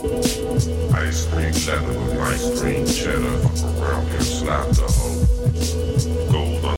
Ice cream leather with ice cream cheddar. Fuck around and slap the hoe. Go